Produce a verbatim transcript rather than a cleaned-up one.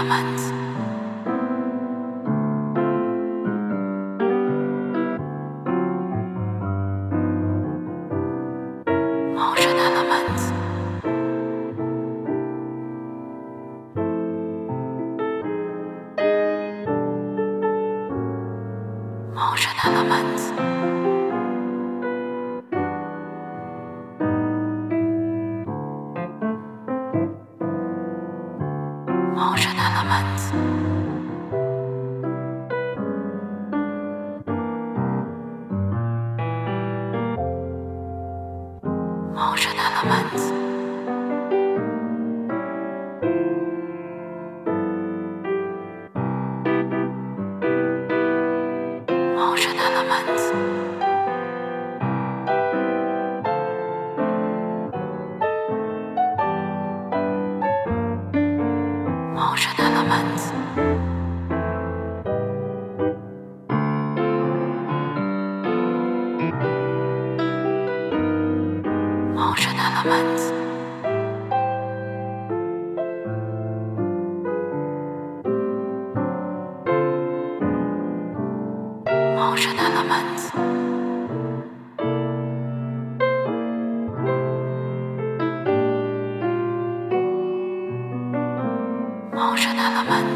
element. Motion element. Motion element. Motion element. Motion element. Motion element. Motion element. Motion element. Motion element. Motion element.